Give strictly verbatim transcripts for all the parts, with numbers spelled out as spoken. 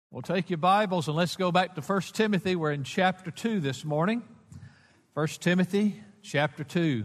Well, take your Bibles and let's go back to First Timothy. We're in chapter two this morning. First Timothy chapter two.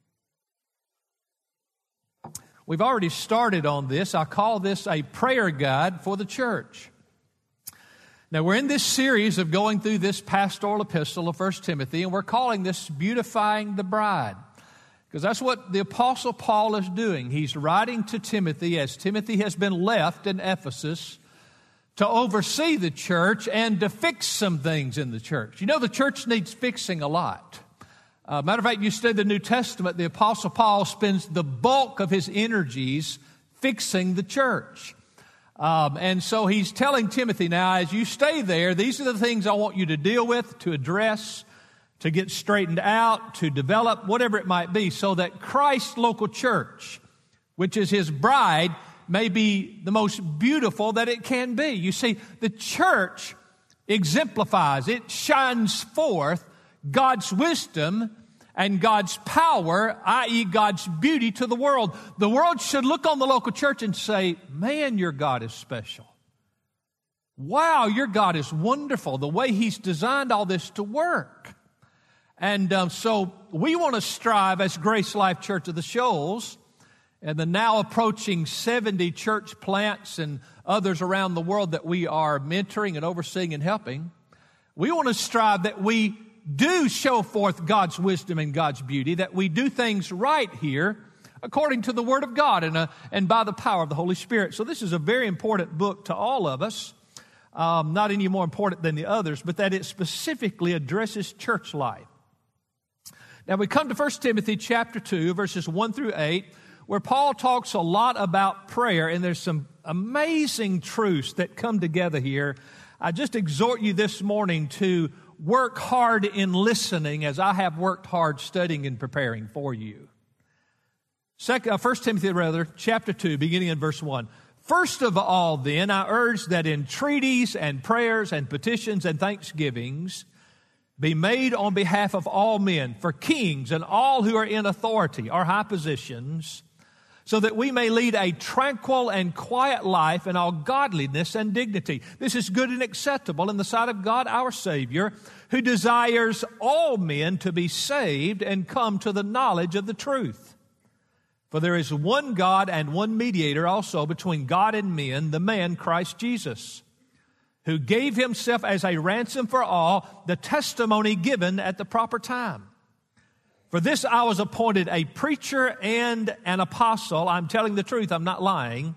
We've already started on this. I call this a prayer guide for the church. Now, we're in this series of going through this pastoral epistle of First Timothy, and we're calling this Beautifying the Bride, because that's what the Apostle Paul is doing. He's writing to Timothy as Timothy has been left in Ephesus to oversee the church and to fix some things in the church. You know, the church needs fixing a lot. Uh, matter of fact, you study the New Testament, the Apostle Paul spends the bulk of his energies fixing the church. Um, and so he's telling Timothy now, as you stay there, these are the things I want you to deal with, to address, to get straightened out, to develop, whatever it might be, so that Christ's local church, which is his bride, may be the most beautiful that it can be. You see, the church exemplifies, it shines forth God's wisdom and God's power, that is God's beauty to the world. The world should look on the local church and say, man, your God is special. Wow, your God is wonderful, the way he's designed all this to work. And um, so we want to strive as Grace Life Church of the Shoals and the now approaching seventy church plants and others around the world that we are mentoring and overseeing and helping. We want to strive that we do show forth God's wisdom and God's beauty, that we do things right here according to the Word of God and, uh, and by the power of the Holy Spirit. So this is a very important book to all of us, um, not any more important than the others, but that it specifically addresses church life. Now we come to First Timothy chapter two, verses one through eight, where Paul talks a lot about prayer, and there's some amazing truths that come together here. I just exhort you this morning to work hard in listening as I have worked hard studying and preparing for you. Second, uh, First Timothy, rather, chapter two, beginning in verse one. First of all, then, I urge that entreaties and prayers and petitions and thanksgivings be made on behalf of all men, for kings and all who are in authority or high positions, so that we may lead a tranquil and quiet life in all godliness and dignity. This is good and acceptable in the sight of God our Savior, who desires all men to be saved and come to the knowledge of the truth. For there is one God and one mediator also between God and men, the man Christ Jesus, who gave himself as a ransom for all, the testimony given at the proper time. For this I was appointed a preacher and an apostle. I'm telling the truth, I'm not lying.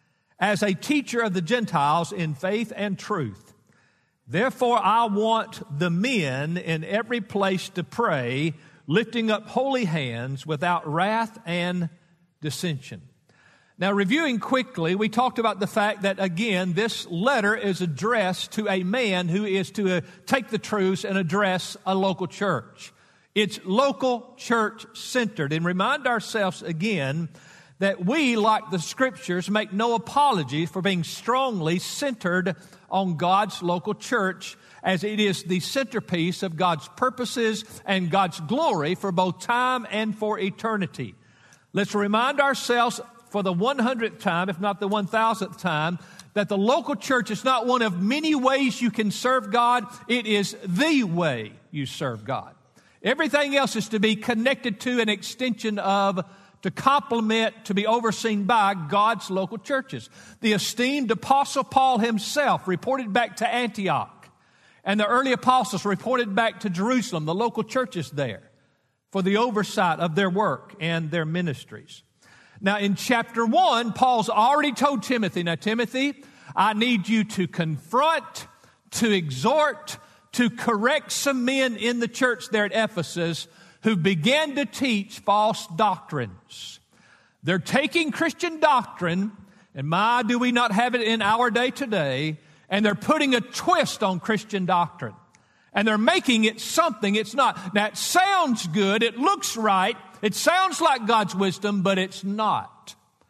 As a teacher of the Gentiles in faith and truth. Therefore I want the men in every place to pray, lifting up holy hands without wrath and dissension. Now, reviewing quickly, we talked about the fact that, again, this letter is addressed to a man who is to uh, take the truths and address a local church. It's local church centered. And remind ourselves again that we, like the Scriptures, make no apology for being strongly centered on God's local church, as it is the centerpiece of God's purposes and God's glory for both time and for eternity. Let's remind ourselves for the one hundredth time, if not the one thousandth time, that the local church is not one of many ways you can serve God. It is the way you serve God. Everything else is to be connected to, an extension of, to complement, to be overseen by God's local churches. The esteemed Apostle Paul himself reported back to Antioch, and the early apostles reported back to Jerusalem, the local churches there, for the oversight of their work and their ministries. Now, in chapter one, Paul's already told Timothy, now, Timothy, I need you to confront, to exhort, to correct some men in the church there at Ephesus who began to teach false doctrines. They're taking Christian doctrine, and my, do we not have it in our day today, and they're putting a twist on Christian doctrine. And they're making it something it's not. Now, it sounds good, it looks right, it sounds like God's wisdom, but it's not.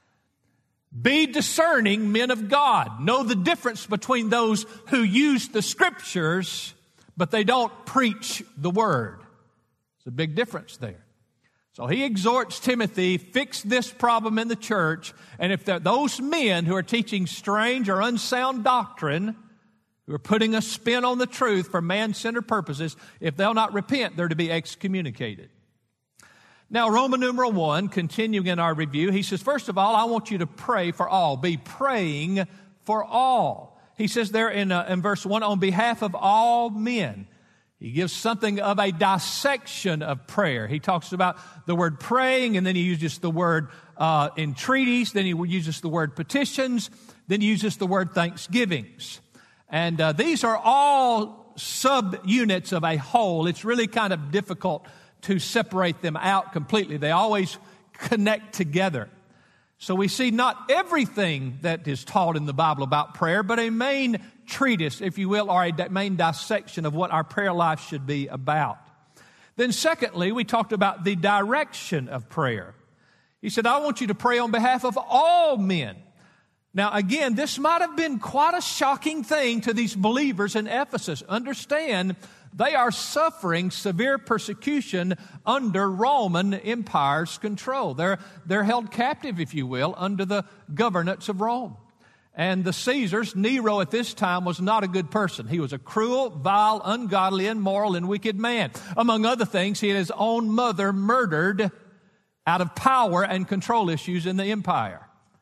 Be discerning, men of God. Know the difference between those who use the Scriptures, but they don't preach the Word. It's a big difference there. So he exhorts Timothy, fix this problem in the church, and if those men who are teaching strange or unsound doctrine, who are putting a spin on the truth for man-centered purposes, if they'll not repent, they're to be excommunicated. Now, Roman numeral one, continuing in our review, he says, first of all, I want you to pray for all. Be praying for all. He says there in, uh, in verse one, on behalf of all men. He gives something of a dissection of prayer. He talks about the word praying, and then he uses the word uh, entreaties, then he uses the word petitions, then he uses the word thanksgivings. And uh, these are all subunits of a whole. It's really kind of difficult to separate them out completely. They always connect together. So we see not everything that is taught in the Bible about prayer, but a main treatise, if you will, or a main dissection of what our prayer life should be about. Then secondly, we talked about the direction of prayer. He said, I want you to pray on behalf of all men. Now, again, this might have been quite a shocking thing to these believers in Ephesus. Understand, they are suffering severe persecution under Roman Empire's control. They're, they're held captive, if you will, under the governance of Rome. And the Caesars, Nero at this time was not a good person. He was a cruel, vile, ungodly, immoral, and wicked man. Among other things, he had his own mother murdered out of power and control issues in the empire.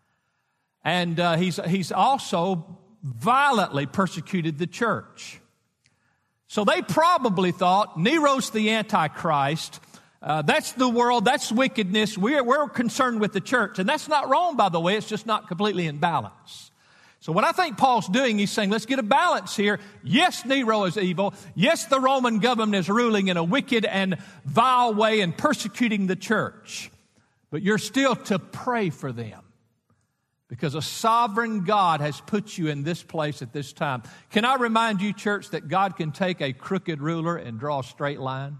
And uh, he's, he's also violently persecuted the church. So they probably thought, Nero's the Antichrist. Uh, that's the world. That's wickedness. We're, we're concerned with the church. And that's not wrong, by the way. It's just not completely in balance. So what I think Paul's doing, he's saying, let's get a balance here. Yes, Nero is evil. Yes, the Roman government is ruling in a wicked and vile way and persecuting the church. But you're still to pray for them. Because a sovereign God has put you in this place at this time. Can I remind you, church, that God can take a crooked ruler and draw a straight line?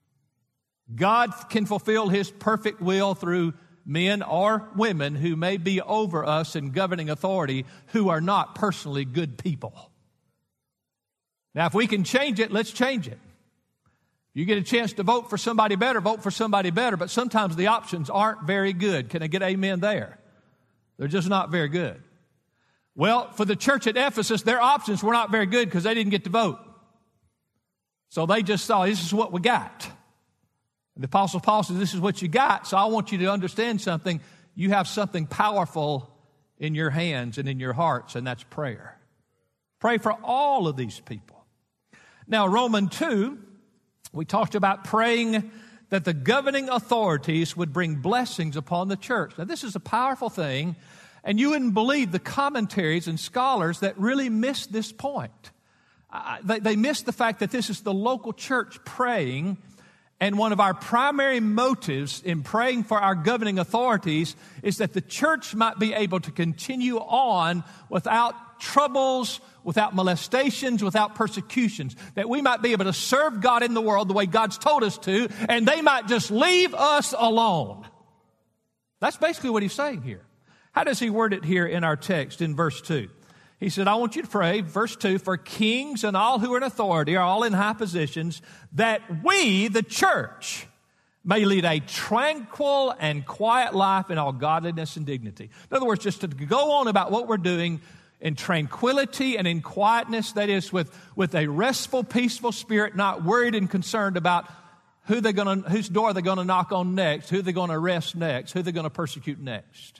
God can fulfill His perfect will through men or women who may be over us in governing authority who are not personally good people. Now, if we can change it, let's change it. You get a chance to vote for somebody better, vote for somebody better, but sometimes the options aren't very good. Can I get amen there? They're just not very good. Well, for the church at Ephesus, their options were not very good because they didn't get to vote. So they just saw, this is what we got. And the Apostle Paul says, this is what you got, so I want you to understand something. You have something powerful in your hands and in your hearts, and that's prayer. Pray for all of these people. Now, Romans two, we talked about praying that the governing authorities would bring blessings upon the church. Now, this is a powerful thing, and you wouldn't believe the commentaries and scholars that really miss this point. Uh, they, they miss the fact that this is the local church praying, and one of our primary motives in praying for our governing authorities is that the church might be able to continue on without troubles, without molestations, without persecutions, that we might be able to serve God in the world the way God's told us to, and they might just leave us alone. That's basically what he's saying here. How does he word it here in our text in verse two? He said, I want you to pray, verse two, for kings and all who are in authority, are all in high positions, that we, the church, may lead a tranquil and quiet life in all godliness and dignity. In other words, just to go on about what we're doing in tranquility and in quietness, that is, with, with a restful, peaceful spirit, not worried and concerned about who they're going to, whose door they're going to knock on next, who they're going to arrest next, who they're going to persecute next.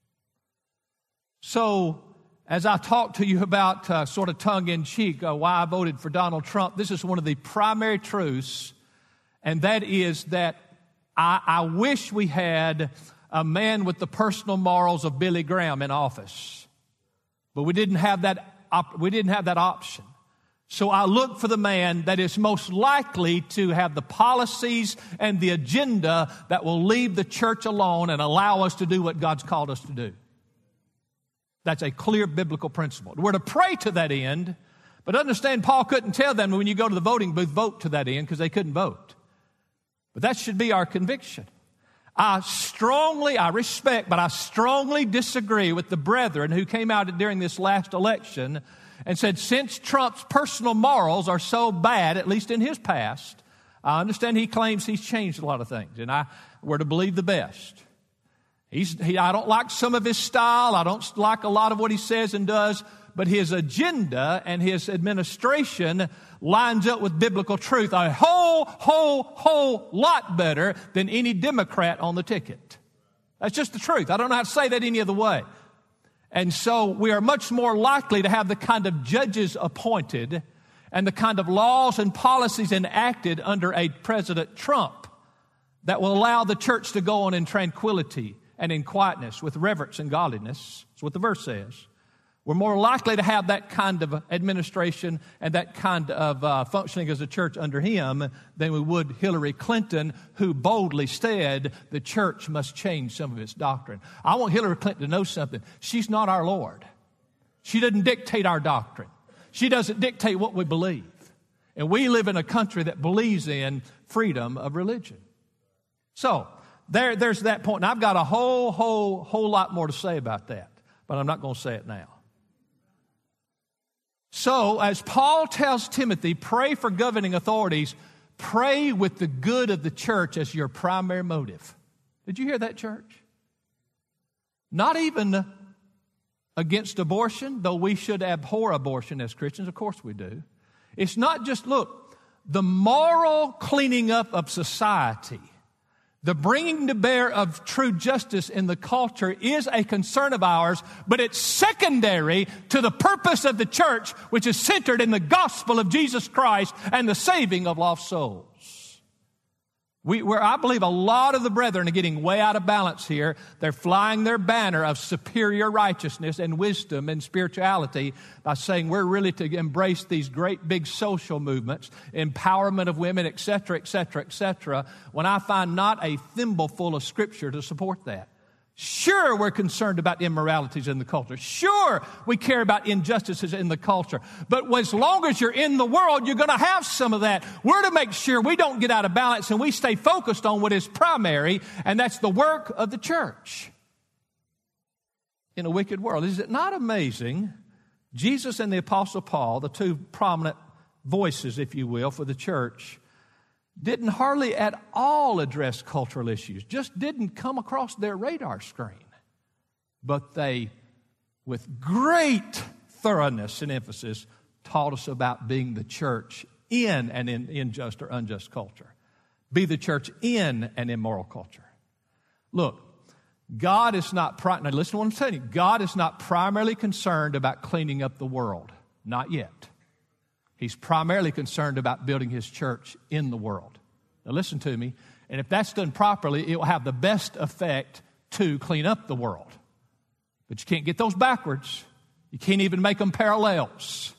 So, as I talk to you about uh, sort of tongue-in-cheek uh, why I voted for Donald Trump, this is one of the primary truths, and that is that I, I wish we had a man with the personal morals of Billy Graham in office. But we didn't have that op- we didn't have that option. So I look for the man that is most likely to have the policies and the agenda that will leave the church alone and allow us to do what God's called us to do. That's a clear biblical principle. We're to pray to that end, but understand Paul couldn't tell them when you go to the voting booth, vote to that end, because they couldn't vote. But that should be our conviction. I strongly, I respect, but I strongly disagree with the brethren who came out during this last election and said, since Trump's personal morals are so bad, at least in his past, I understand he claims he's changed a lot of things, and I were to believe the best. He's, he, I don't like some of his style. I don't like a lot of what he says and does, but his agenda and his administration lines up with biblical truth a whole, whole, whole lot better than any Democrat on the ticket. That's just the truth. I don't know how to say that any other way. And so we are much more likely to have the kind of judges appointed and the kind of laws and policies enacted under a President Trump that will allow the church to go on in tranquility and in quietness with reverence and godliness. That's what the verse says. We're more likely to have that kind of administration and that kind of uh, functioning as a church under him than we would Hillary Clinton, who boldly said the church must change some of its doctrine. I want Hillary Clinton to know something. She's not our Lord. She doesn't dictate our doctrine. She doesn't dictate what we believe. And we live in a country that believes in freedom of religion. So, there, there's that point. And I've got a whole, whole, whole lot more to say about that, but I'm not going to say it now. So, as Paul tells Timothy, pray for governing authorities, pray with the good of the church as your primary motive. Did you hear that, church? Not even against abortion, though we should abhor abortion as Christians. Of course we do. It's not just, look, the moral cleaning up of society, the bringing to bear of true justice in the culture is a concern of ours, but it's secondary to the purpose of the church, which is centered in the gospel of Jesus Christ and the saving of lost souls. We, where I believe a lot of the brethren are getting way out of balance here. They're flying their banner of superior righteousness and wisdom and spirituality by saying we're really to embrace these great big social movements, empowerment of women, et cetera, et cetera, et cetera, when I find not a thimbleful of Scripture to support that. Sure, we're concerned about immoralities in the culture. Sure, we care about injustices in the culture. But as long as you're in the world, you're going to have some of that. We're to make sure we don't get out of balance and we stay focused on what is primary, and that's the work of the church in a wicked world. Is it not amazing? Jesus and the Apostle Paul, the two prominent voices, if you will, for the church, didn't hardly at all address cultural issues, just didn't come across their radar screen. But they, with great thoroughness and emphasis, taught us about being the church in an unjust or unjust culture. Be the church in an immoral culture. Look, God is not, pri- now listen to what I'm telling you, God is not primarily concerned about cleaning up the world. Not yet. He's primarily concerned about building his church in the world. Now listen to me. And if that's done properly, it will have the best effect to clean up the world. But you can't get those backwards. You can't even make them parallels.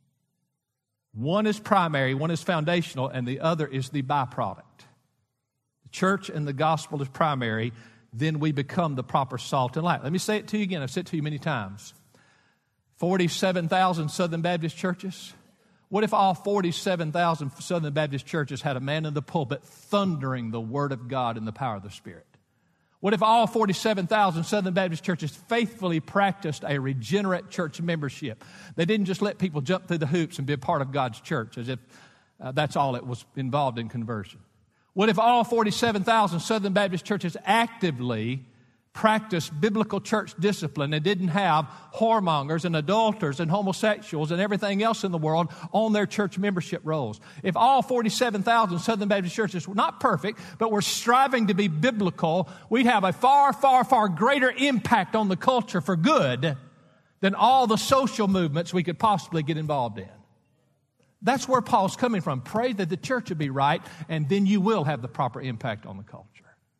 One is primary, one is foundational, and the other is the byproduct. The church and the gospel is primary, then we become the proper salt and light. Let me say it to you again. I've said it to you many times. forty-seven thousand Southern Baptist churches. What if all forty-seven thousand Southern Baptist churches had a man in the pulpit thundering the Word of God in the power of the Spirit? What if all forty-seven thousand Southern Baptist churches faithfully practiced a regenerate church membership? They didn't just let people jump through the hoops and be a part of God's church as if uh, that's all that was involved in conversion. What if all forty-seven thousand Southern Baptist churches actively practiced biblical church discipline and didn't have whoremongers and adulterers and homosexuals and everything else in the world on their church membership rolls? If all forty-seven thousand Southern Baptist churches were not perfect, but were striving to be biblical, we'd have a far, far, far greater impact on the culture for good than all the social movements we could possibly get involved in. That's where Paul's coming from. Pray that the church will be right, and then you will have the proper impact on the culture.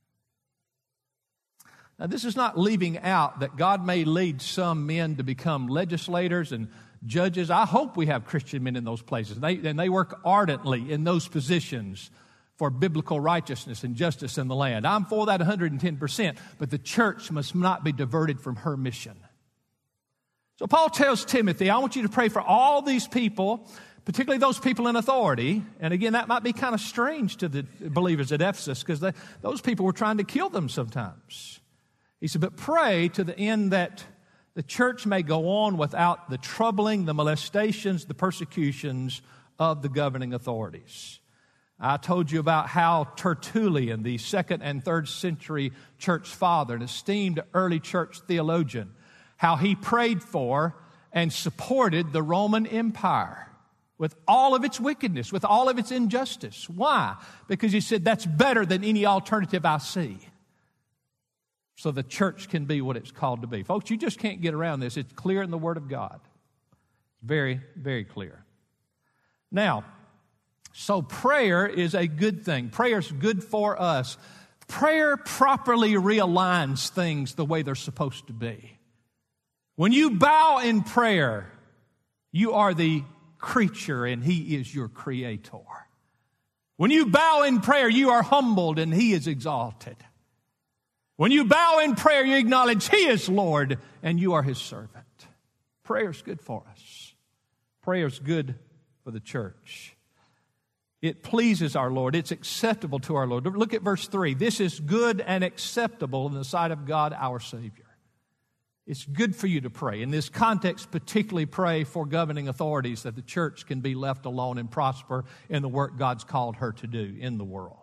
Now, this is not leaving out that God may lead some men to become legislators and judges. I hope we have Christian men in those places. They, and they work ardently in those positions for biblical righteousness and justice in the land. I'm for that one hundred ten percent, but the church must not be diverted from her mission. So Paul tells Timothy, I want you to pray for all these people, particularly those people in authority. And again, that might be kind of strange to the believers at Ephesus because those people were trying to kill them sometimes. He said, but pray to the end that the church may go on without the troubling, the molestations, the persecutions of the governing authorities. I told you about how Tertullian, the second and third century church father, an esteemed early church theologian, how he prayed for and supported the Roman Empire with all of its wickedness, with all of its injustice. Why? Because he said, that's better than any alternative I see. So the church can be what it's called to be. Folks, you just can't get around this. It's clear in the Word of God. Very, very clear. Now, so prayer is a good thing. Prayer is good for us. Prayer properly realigns things the way they're supposed to be. When you bow in prayer, you are the creature and He is your creator. When you bow in prayer, you are humbled and He is exalted. When you bow in prayer, you acknowledge He is Lord and you are His servant. Prayer is good for us. Prayer is good for the church. It pleases our Lord. It's acceptable to our Lord. Look at verse three. This is good and acceptable in the sight of God our Savior. It's good for you to pray. In this context, particularly pray for governing authorities that the church can be left alone and prosper in the work God's called her to do in the world.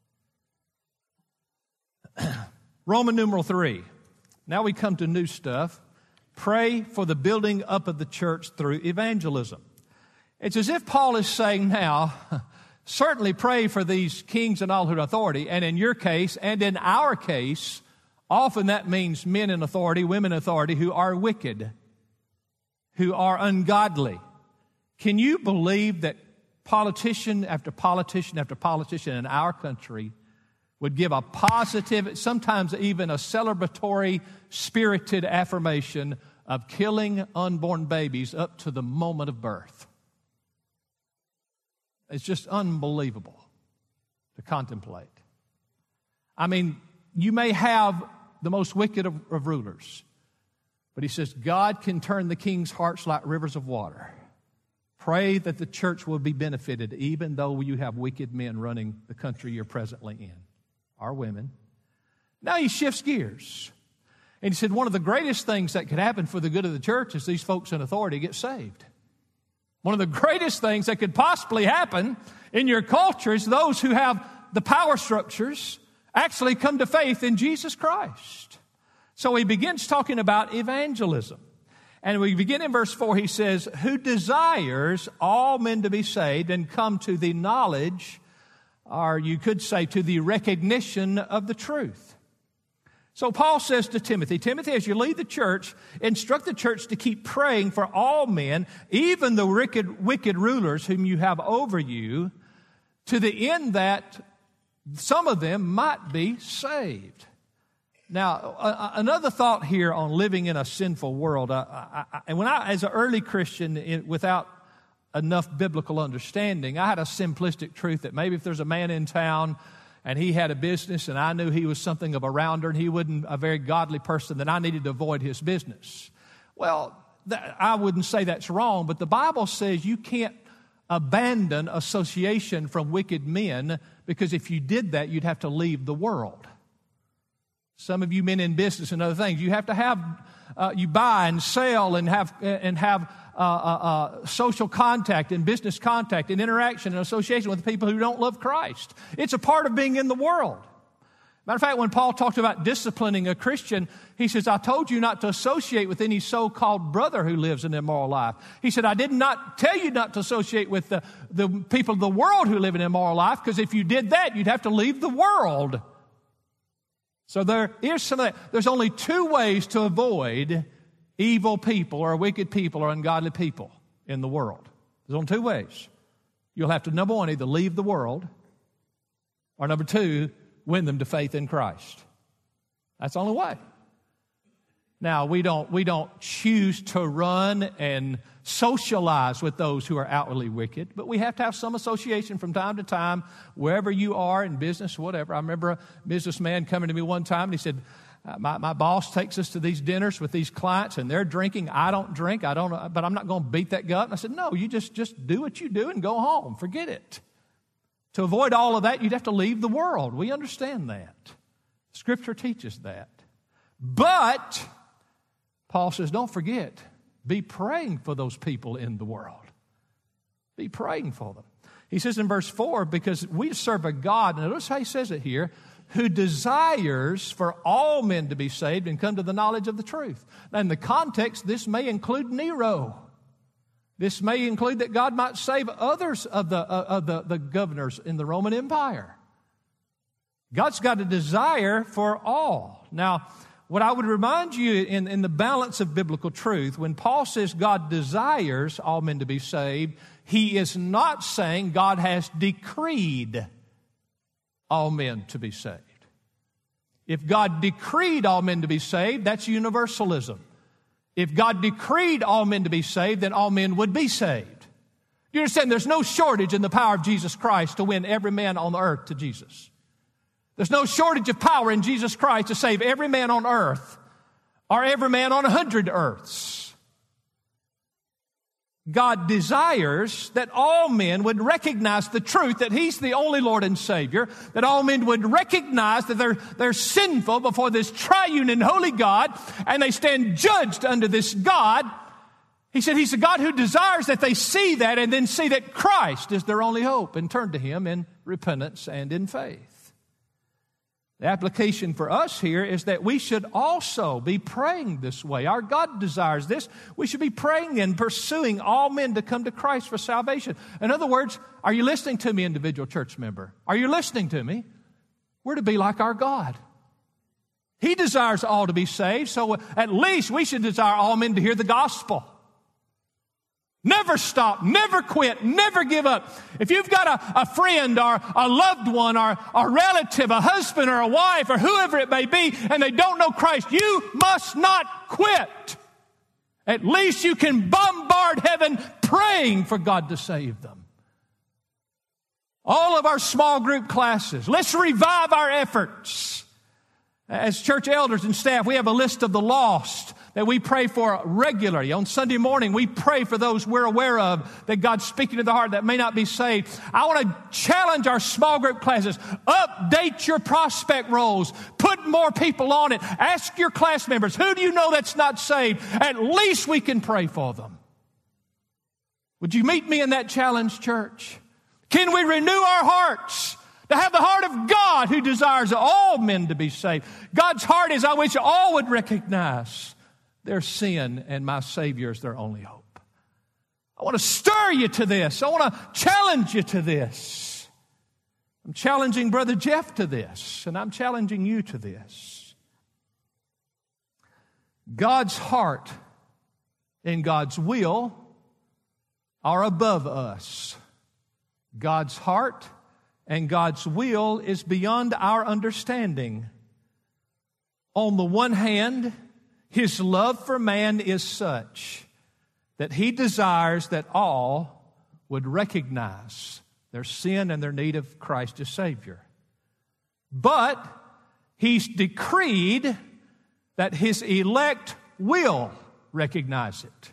Roman numeral three. Now we come to new stuff. Pray for the building up of the church through evangelism. It's as if Paul is saying now, certainly pray for these kings and all who are in authority, and in your case and in our case, often that means men in authority, women in authority who are wicked, who are ungodly. Can you believe that politician after politician after politician in our country would give a positive, sometimes even a celebratory, spirited affirmation of killing unborn babies up to the moment of birth? It's just unbelievable to contemplate. I mean, you may have the most wicked of, of rulers, but he says God can turn the king's hearts like rivers of water. Pray that the church will be benefited even though you have wicked men running the country you're presently in, or women. Now he shifts gears. And he said one of the greatest things that could happen for the good of the church is these folks in authority get saved. One of the greatest things that could possibly happen in your culture is those who have the power structures actually come to faith in Jesus Christ. So he begins talking about evangelism. And we begin in verse four, he says, who desires all men to be saved and come to the knowledge, or you could say to the recognition of the truth. So Paul says to Timothy, Timothy, as you lead the church, instruct the church to keep praying for all men, even the wicked, wicked rulers whom you have over you, to the end that some of them might be saved. Now, uh, another thought here on living in a sinful world. Uh, I, I, and when I, as an early Christian, in, without enough biblical understanding, I had a simplistic truth that maybe if there's a man in town and he had a business and I knew he was something of a rounder and he wasn't a very godly person, then I needed to avoid his business. Well, that, I wouldn't say that's wrong, but the Bible says you can't abandon association from wicked men, because if you did that, you'd have to leave the world. Some of you men in business and other things, you have to have, uh, you buy and sell and have and have uh, uh, uh, social contact and business contact and interaction and association with people who don't love Christ. It's a part of being in the world. Matter of fact, when Paul talked about disciplining a Christian, he says, I told you not to associate with any so-called brother who lives an immoral life. He said, I did not tell you not to associate with the, the people of the world who live an immoral life, because if you did that, you'd have to leave the world. So there is some of that. There's only two ways to avoid evil people or wicked people or ungodly people in the world. There's only two ways. You'll have to, number one, either leave the world, or number two, win them to faith in Christ. That's the only way. Now, we don't, we don't choose to run and socialize with those who are outwardly wicked, but we have to have some association from time to time, wherever you are in business, whatever. I remember a businessman coming to me one time and he said, my, my boss takes us to these dinners with these clients and they're drinking. I don't drink. I don't, but I'm not going to beat that gut. And I said, no, you just, just do what you do and go home. Forget it. To avoid all of that, you'd have to leave the world. We understand that. Scripture teaches that. But Paul says, don't forget, be praying for those people in the world. Be praying for them. He says in verse four, because we serve a God, and notice how he says it here, who desires for all men to be saved and come to the knowledge of the truth. Now, in the context, this may include Nero. This may include that God might save others of the, uh, of the, the governors in the Roman Empire. God's got a desire for all. Now, what I would remind you in, in the balance of biblical truth, when Paul says God desires all men to be saved, he is not saying God has decreed all men to be saved. If God decreed all men to be saved, that's universalism. If God decreed all men to be saved, then all men would be saved. You understand, there's no shortage in the power of Jesus Christ to win every man on the earth to Jesus. There's no shortage of power in Jesus Christ to save every man on earth or every man on a hundred earths. God desires that all men would recognize the truth that He's the only Lord and Savior, that all men would recognize that they're, they're sinful before this triune and holy God, and they stand judged under this God. He said He's a God who desires that they see that and then see that Christ is their only hope and turn to Him in repentance and in faith. The application for us here is that we should also be praying this way. Our God desires this. We should be praying and pursuing all men to come to Christ for salvation. In other words, are you listening to me, individual church member? Are you listening to me? We're to be like our God. He desires all to be saved, so at least we should desire all men to hear the gospel. Never stop, never quit, never give up. If you've got a, a friend or a loved one or a relative, a husband or a wife or whoever it may be, and they don't know Christ, you must not quit. At least you can bombard heaven praying for God to save them. All of our small group classes, let's revive our efforts. As church elders and staff, we have a list of the lost that we pray for regularly. On Sunday morning, we pray for those we're aware of that God's speaking to the heart that may not be saved. I want to challenge our small group classes. Update your prospect rolls. Put more people on it. Ask your class members, who do you know that's not saved? At least we can pray for them. Would you meet me in that challenge, church? Can we renew our hearts to have the heart of God who desires all men to be saved? God's heart is, I wish all would recognize their sin and my Savior is their only hope. I want to stir you to this. I want to challenge you to this. I'm challenging Brother Jeff to this, and I'm challenging you to this. God's heart and God's will are above us. God's heart and God's will is beyond our understanding. On the one hand, His love for man is such that He desires that all would recognize their sin and their need of Christ as Savior. But He's decreed that His elect will recognize it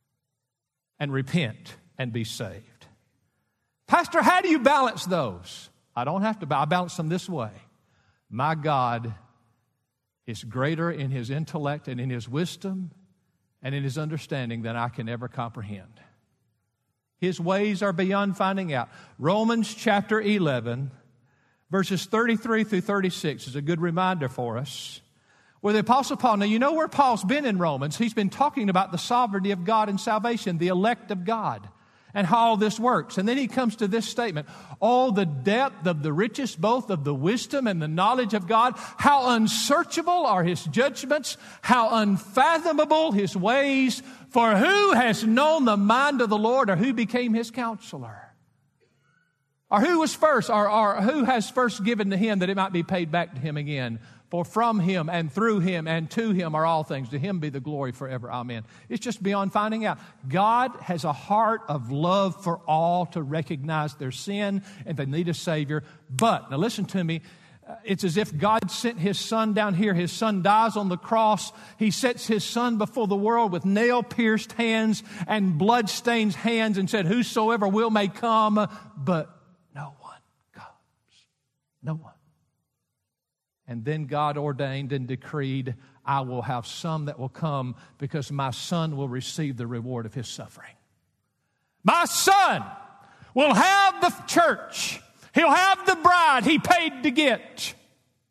and repent and be saved. Pastor, how do you balance those? I don't have to. I balance them this way. My God is greater in His intellect and in His wisdom and in His understanding than I can ever comprehend. His ways are beyond finding out. Romans chapter eleven, verses thirty-three through thirty-six is a good reminder for us. Where the Apostle Paul, now you know where Paul's been in Romans. He's been talking about the sovereignty of God and salvation, the elect of God, and how all this works. And then he comes to this statement, oh, the depth of the riches, both of the wisdom and the knowledge of God, how unsearchable are His judgments, how unfathomable His ways, for who has known the mind of the Lord, or who became His counselor? Or who was first, or, or who has first given to Him that it might be paid back to Him again? For from Him and through Him and to Him are all things. To Him be the glory forever. Amen. It's just beyond finding out. God has a heart of love for all to recognize their sin and they need a Savior. But, now listen to me, it's as if God sent His Son down here. His Son dies on the cross. He sets His Son before the world with nail-pierced hands and blood-stained hands and said, whosoever will may come, but no one comes. No one. And then God ordained and decreed, I will have some that will come because my Son will receive the reward of His suffering. My Son will have the church. He'll have the bride He paid to get.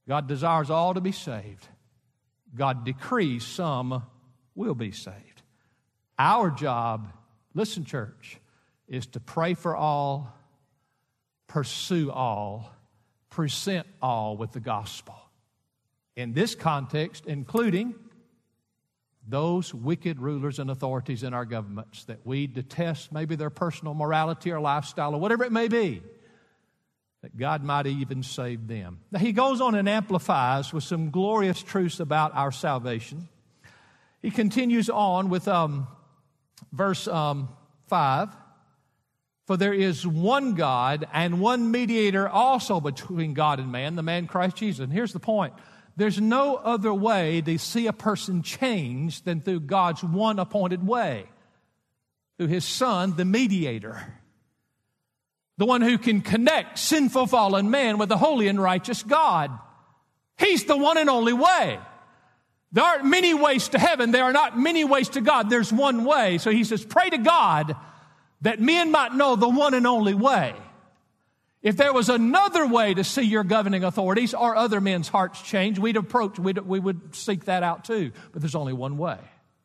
God desires all to be saved. God decrees some will be saved. Our job, listen, church, is to pray for all, pursue all, present all with the gospel. In this context, including those wicked rulers and authorities in our governments that we detest, maybe their personal morality or lifestyle or whatever it may be, that God might even save them. Now, he goes on and amplifies with some glorious truths about our salvation. He continues on with um, verse um, five. For there is one God and one mediator also between God and man, the man Christ Jesus. And here's the point. There's no other way to see a person changed than through God's one appointed way, through His Son, the mediator, the one who can connect sinful fallen man with the holy and righteous God. He's the one and only way. There aren't many ways to heaven. There are not many ways to God. There's one way. So he says, pray to God that men might know the one and only way. If there was another way to see your governing authorities or other men's hearts change, we'd approach, we'd, we would seek that out too. But there's only one way.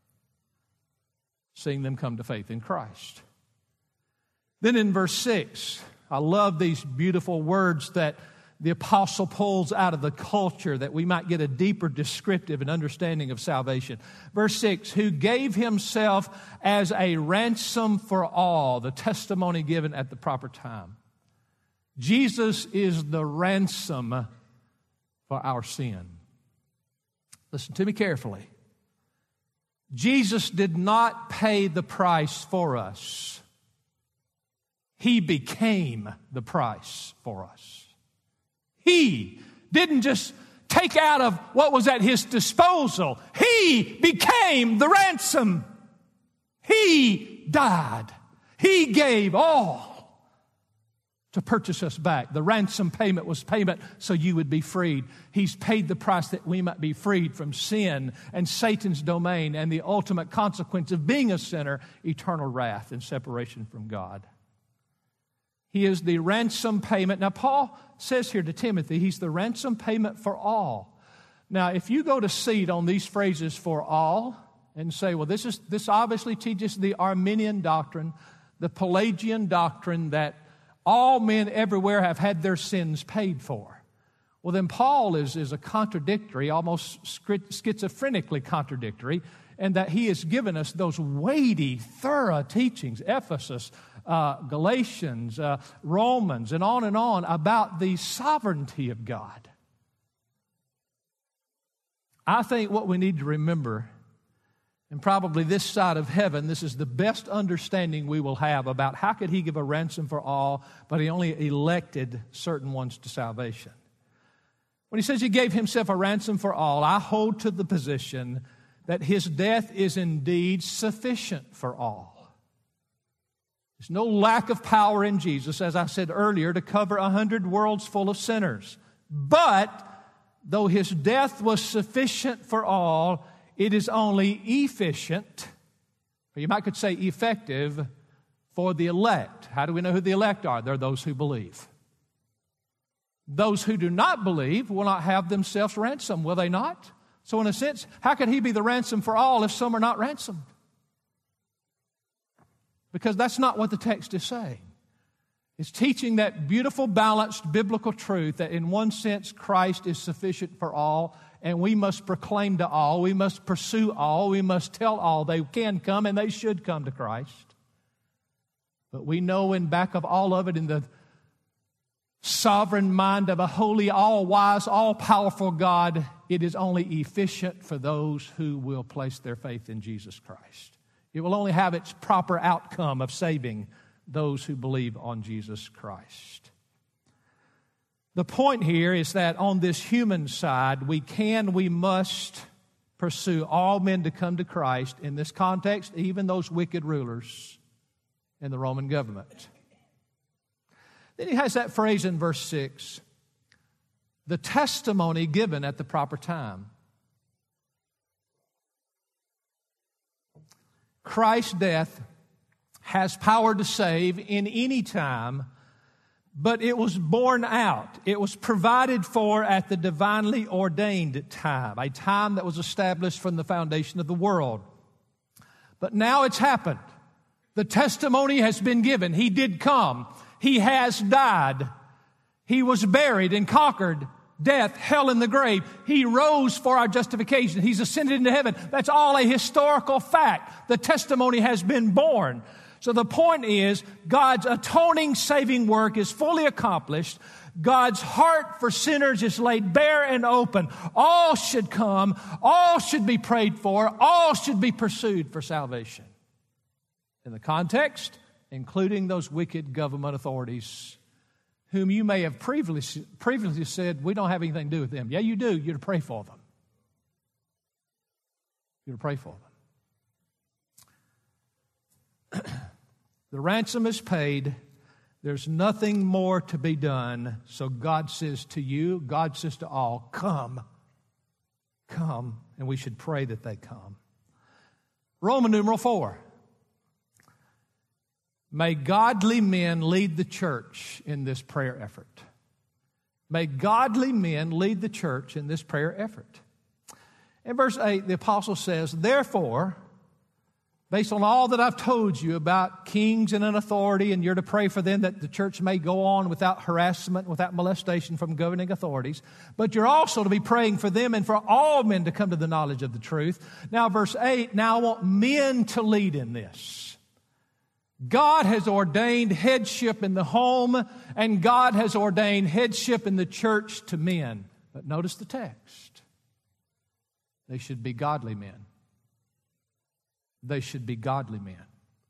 Seeing them come to faith in Christ. Then in verse six, I love these beautiful words that the apostle pulls out of the culture that we might get a deeper descriptive and understanding of salvation. Verse six, who gave himself as a ransom for all, the testimony given at the proper time. Jesus is the ransom for our sin. Listen to me carefully. Jesus did not pay the price for us. He became the price for us. He didn't just take out of what was at His disposal. He became the ransom. He died. He gave all to purchase us back. The ransom payment was payment so you would be freed. He's paid the price that we might be freed from sin and Satan's domain and the ultimate consequence of being a sinner, eternal wrath and separation from God. He is the ransom payment. Now, Paul says here to Timothy, he's the ransom payment for all. Now, if you go to seed on these phrases for all and say, well, this is this obviously teaches the Arminian doctrine, the Pelagian doctrine that all men everywhere have had their sins paid for. Well, then Paul is, is a contradictory, almost schizophrenically contradictory, and that he has given us those weighty, thorough teachings, Ephesus, uh, Galatians, uh, Romans, and on and on about the sovereignty of God. I think what we need to remember, and probably this side of heaven, this is the best understanding we will have about how could He give a ransom for all, but He only elected certain ones to salvation. When He says He gave Himself a ransom for all, I hold to the position that His death is indeed sufficient for all. There's no lack of power in Jesus, as I said earlier, to cover a hundred worlds full of sinners. But though His death was sufficient for all, it is only efficient, or you might could say effective, for the elect. How do we know who the elect are? They're those who believe. Those who do not believe will not have themselves ransomed, will they not? So in a sense, how can He be the ransom for all if some are not ransomed? Because that's not what the text is saying. It's teaching that beautiful, balanced biblical truth that in one sense Christ is sufficient for all, and we must proclaim to all, we must pursue all, we must tell all they can come and they should come to Christ. But we know in back of all of it, in the sovereign mind of a holy, all-wise, all-powerful God, it is only efficient for those who will place their faith in Jesus Christ. It will only have its proper outcome of saving those who believe on Jesus Christ. The point here is that on this human side, we can, we must pursue all men to come to Christ. In this context, even those wicked rulers in the Roman government. Then he has that phrase in verse six, the testimony given at the proper time. Christ's death has power to save in any time, but it was borne out. It was provided for at the divinely ordained time, a time that was established from the foundation of the world. But now it's happened. The testimony has been given. He did come. He has died. He was buried and conquered death, hell, and the grave. He rose for our justification. He's ascended into heaven. That's all a historical fact. The testimony has been borne. So the point is, God's atoning, saving work is fully accomplished. God's heart for sinners is laid bare and open. All should come. All should be prayed for. All should be pursued for salvation. In the context, including those wicked government authorities whom you may have previously, previously said, we don't have anything to do with them. Yeah, you do. You're to pray for them. You're to pray for them. The ransom is paid. There's nothing more to be done. So God says to you, God says to all, come. Come. And we should pray that they come. Roman numeral four. May godly men lead the church in this prayer effort. May godly men lead the church in this prayer effort. In verse eight, the apostle says, therefore, based on all that I've told you about kings and an authority, and you're to pray for them that the church may go on without harassment, without molestation from governing authorities, but you're also to be praying for them and for all men to come to the knowledge of the truth. Now, verse eight, now I want men to lead in this. God has ordained headship in the home, and God has ordained headship in the church to men. But notice the text. They should be godly men. They should be godly men.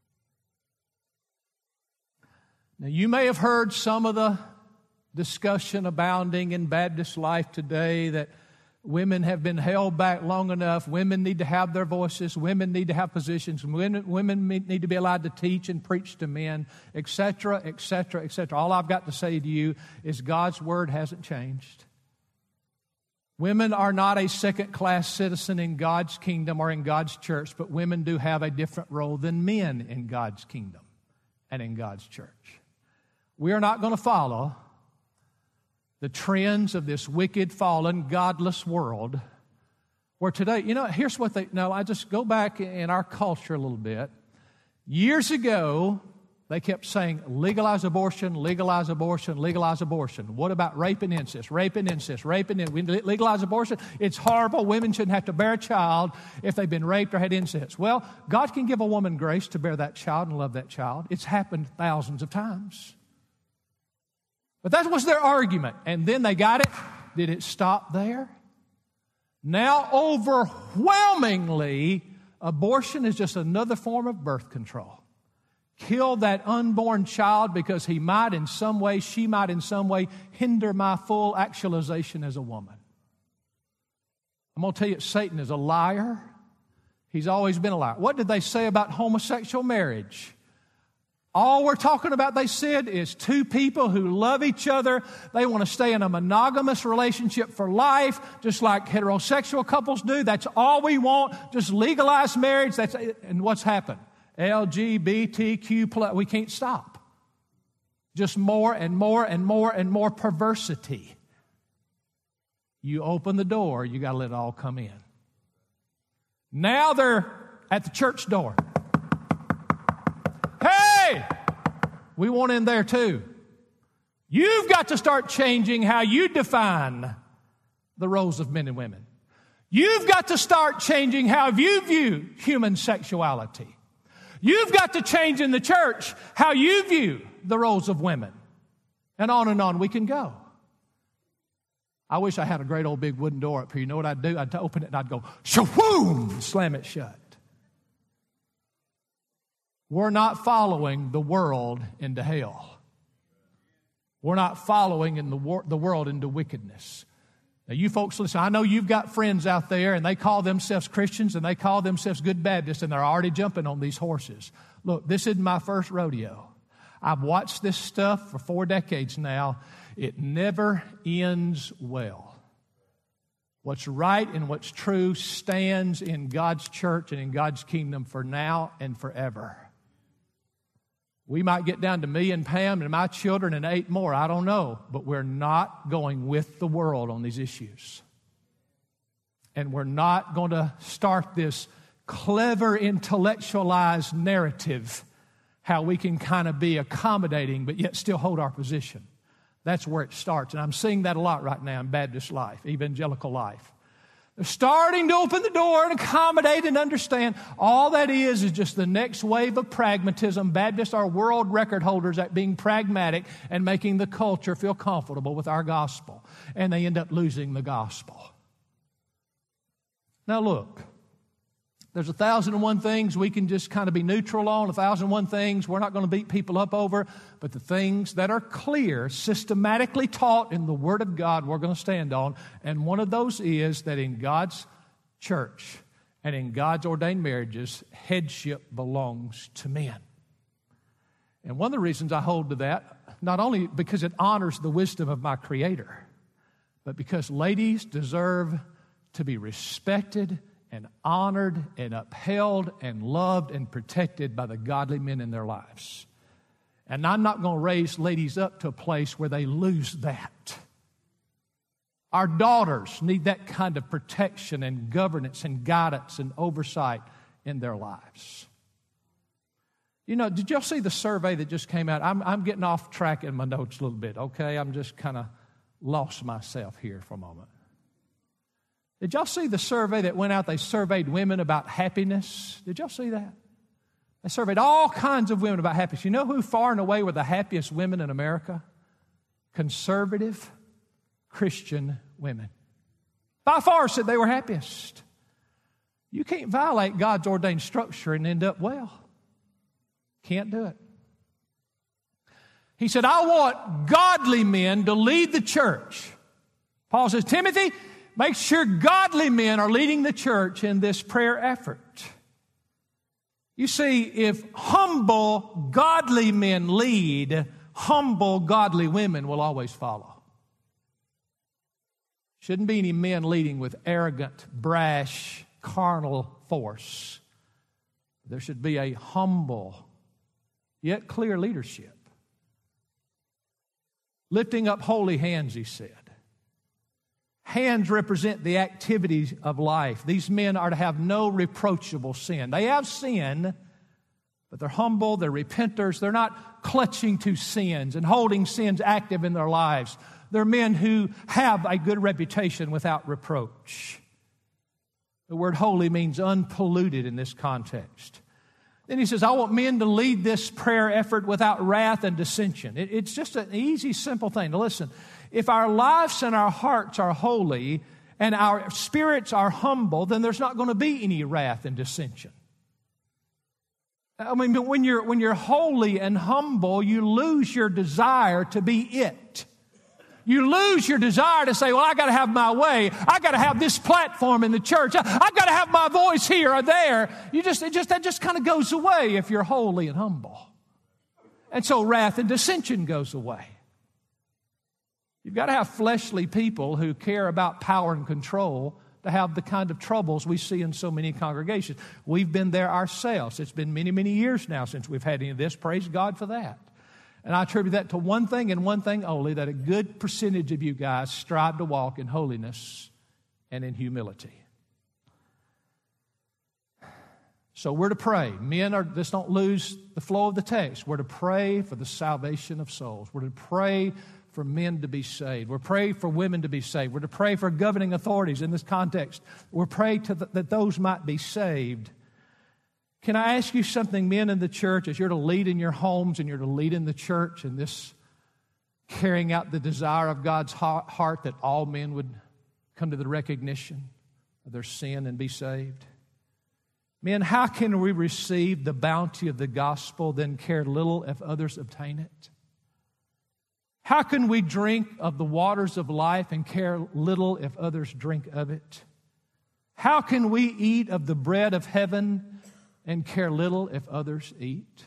Now, you may have heard some of the discussion abounding in Baptist life today that women have been held back long enough. Women need to have their voices. Women need to have positions. Women, women need to be allowed to teach and preach to men, et cetera, et cetera, et cetera. All I've got to say to you is God's word hasn't changed. Women are not a second-class citizen in God's kingdom or in God's church, but women do have a different role than men in God's kingdom and in God's church. We are not going to follow the trends of this wicked, fallen, godless world, where today, you know, here's what they, no, I just go back in our culture a little bit. Years ago, they kept saying, legalize abortion, legalize abortion, legalize abortion. What about rape and incest? Rape and incest, rape and incest. We legalize abortion. It's horrible. Women shouldn't have to bear a child if they've been raped or had incest. Well, God can give a woman grace to bear that child and love that child. It's happened thousands of times. But that was their argument. And then they got it. Did it stop there? Now, overwhelmingly, abortion is just another form of birth control. Kill that unborn child because he might in some way, she might in some way hinder my full actualization as a woman. I'm going to tell you, Satan is a liar. He's always been a liar. What did they say about homosexual marriage? All we're talking about, they said, is two people who love each other. They want to stay in a monogamous relationship for life, just like heterosexual couples do. That's all we want. Just legalize marriage. That's and what's happened? L G B T Q plus. We can't stop. Just more and more and more and more perversity. You open the door, you got to let it all come in. Now they're at the church door. Hey, we want in there too. You've got to start changing how you define the roles of men and women. You've got to start changing how you view human sexuality. You've got to change in the church how you view the roles of women. And on and on we can go. I wish I had a great old big wooden door up here. You know what I'd do? I'd open it and I'd go, shawoom, slam it shut. We're not following the world into hell. We're not following in the, wor- the world into wickedness. Now, you folks, listen, I know you've got friends out there and they call themselves Christians and they call themselves good Baptists and they're already jumping on these horses. Look, this isn't my first rodeo. I've watched this stuff for four decades now. It never ends well. What's right and what's true stands in God's church and in God's kingdom for now and forever. We might get down to me and Pam and my children and eight more. I don't know. But we're not going with the world on these issues. And we're not going to start this clever, intellectualized narrative how we can kind of be accommodating but yet still hold our position. That's where it starts. And I'm seeing that a lot right now in Baptist life, evangelical life. They're starting to open the door and accommodate and understand. All that is is just the next wave of pragmatism. Baptists are world record holders at being pragmatic and making the culture feel comfortable with our gospel. And they end up losing the gospel. Now look, there's a thousand and one things we can just kind of be neutral on, a thousand and one things we're not going to beat people up over, but the things that are clear, systematically taught in the Word of God, we're going to stand on. And one of those is that in God's church and in God's ordained marriages, headship belongs to men. And one of the reasons I hold to that, not only because it honors the wisdom of my Creator, but because ladies deserve to be respected and honored and upheld and loved and protected by the godly men in their lives. And I'm not going to raise ladies up to a place where they lose that. Our daughters need that kind of protection and governance and guidance and oversight in their lives. You know, did y'all see the survey that just came out? I'm, I'm getting off track in my notes a little bit, okay? I'm just kind of lost myself here for a moment. Did y'all see the survey that went out? They surveyed women about happiness. Did y'all see that? They surveyed all kinds of women about happiness. You know who far and away were the happiest women in America? Conservative Christian women. By far said they were happiest. You can't violate God's ordained structure and end up well. Can't do it. He said, I want godly men to lead the church. Paul says, Timothy, make sure godly men are leading the church in this prayer effort. You see, if humble, godly men lead, humble, godly women will always follow. Shouldn't be any men leading with arrogant, brash, carnal force. There should be a humble, yet clear leadership. Lifting up holy hands, he said. Hands represent the activities of life. These men are to have no reproachable sin. They have sin, but they're humble, they're repenters. They're not clutching to sins and holding sins active in their lives. They're men who have a good reputation without reproach. The word holy means unpolluted in this context. Then he says, I want men to lead this prayer effort without wrath and dissension. It, it's just an easy, simple thing. Now listen, if our lives and our hearts are holy and our spirits are humble, then there's not going to be any wrath and dissension. I mean, when you're, when you're holy and humble, you lose your desire to be it. You lose your desire to say, well, I got to have my way. I got to have this platform in the church. I, I've got to have my voice here or there. You just, it just, that just kind of goes away if you're holy and humble. And so wrath and dissension goes away. You've got to have fleshly people who care about power and control to have the kind of troubles we see in so many congregations. We've been there ourselves. It's been many, many years now since we've had any of this. Praise God for that. And I attribute that to one thing and one thing only, that a good percentage of you guys strive to walk in holiness and in humility. So we're to pray. Men are, just don't lose the flow of the text. We're to pray for the salvation of souls. We're to pray for men to be saved. We're to pray for women to be saved. We're to pray for governing authorities in this context. We're praying to th- that those might be saved. Can I ask you something, men in the church, as you're to lead in your homes and you're to lead in the church in this carrying out the desire of God's heart that all men would come to the recognition of their sin and be saved? Men, how can we receive the bounty of the gospel, then care little if others obtain it? How can we drink of the waters of life and care little if others drink of it? How can we eat of the bread of heaven and care little if others eat?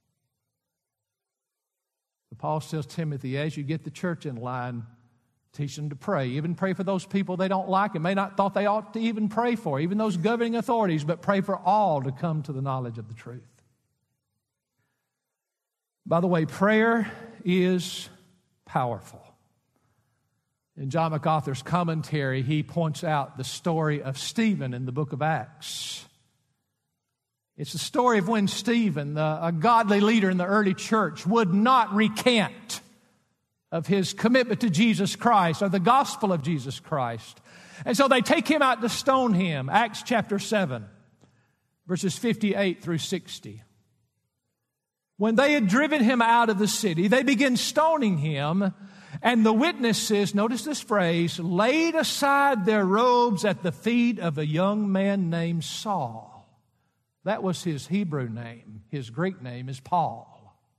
But Paul tells Timothy, as you get the church in line, teach them to pray. Even pray for those people they don't like and may not thought they ought to even pray for, even those governing authorities, but pray for all to come to the knowledge of the truth. By the way, prayer is powerful. In John MacArthur's commentary, he points out the story of Stephen in the book of Acts. It's the story of when Stephen, the, a godly leader in the early church, would not recant of his commitment to Jesus Christ or the gospel of Jesus Christ. And so they take him out to stone him. Acts chapter seven, verses fifty-eight through sixty. When they had driven him out of the city, they began stoning him, and the witnesses, notice this phrase, laid aside their robes at the feet of a young man named Saul. That was his Hebrew name. His Greek name is Paul.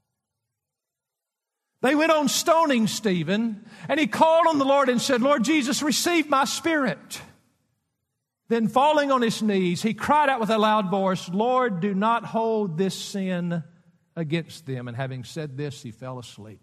They went on stoning Stephen, and he called on the Lord and said, Lord Jesus, receive my spirit. Then falling on his knees, he cried out with a loud voice, Lord, do not hold this sin against them. And having said this, he fell asleep.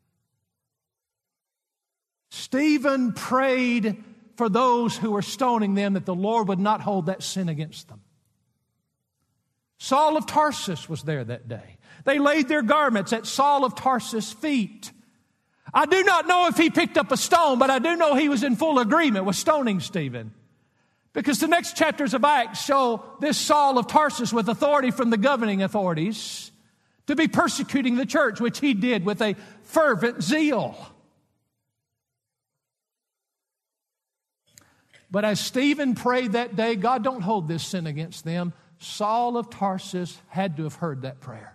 Stephen prayed for those who were stoning them that the Lord would not hold that sin against them. Saul of Tarsus was there that day. They laid their garments at Saul of Tarsus' feet. I do not know if he picked up a stone, but I do know he was in full agreement with stoning Stephen. Because the next chapters of Acts show this Saul of Tarsus with authority from the governing authorities to be persecuting the church, which he did with a fervent zeal. But as Stephen prayed that day, God, don't hold this sin against them, Saul of Tarsus had to have heard that prayer.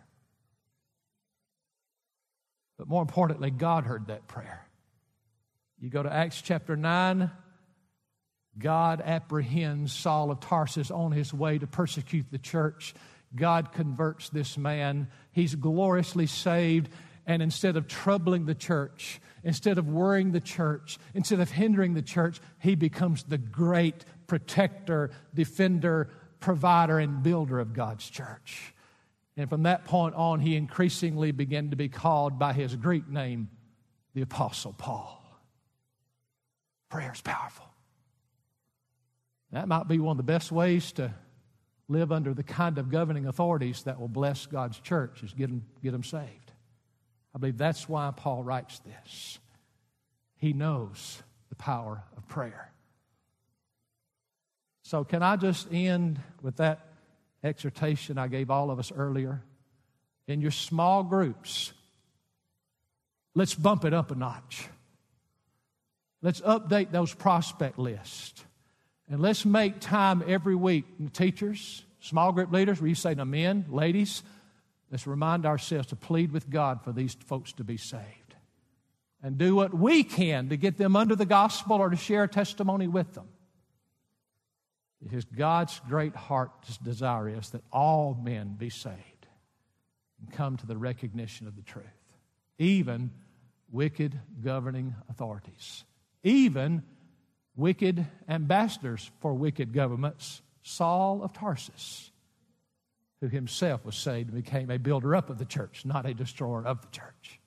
But more importantly, God heard that prayer. You go to Acts chapter nine, God apprehends Saul of Tarsus on his way to persecute the church. God converts this man. He's gloriously saved. And instead of troubling the church, instead of worrying the church, instead of hindering the church, he becomes the great protector, defender, provider, and builder of God's church. And from that point on, he increasingly began to be called by his Greek name, the Apostle Paul. Prayer is powerful. That might be one of the best ways to live under the kind of governing authorities that will bless God's church, is get them, get them saved. I believe that's why Paul writes this. He knows the power of prayer. So can I just end with that exhortation I gave all of us earlier? In your small groups, let's bump it up a notch. Let's update those prospect lists. And let's make time every week. Teachers, small group leaders, where you say to men, ladies, let's remind ourselves to plead with God for these folks to be saved. And do what we can to get them under the gospel or to share a testimony with them. Because God's great heart's desire is that all men be saved and come to the recognition of the truth. Even wicked governing authorities. Even wicked ambassadors for wicked governments. Saul of Tarsus, who himself was saved and became a builder up of the church, not a destroyer of the church.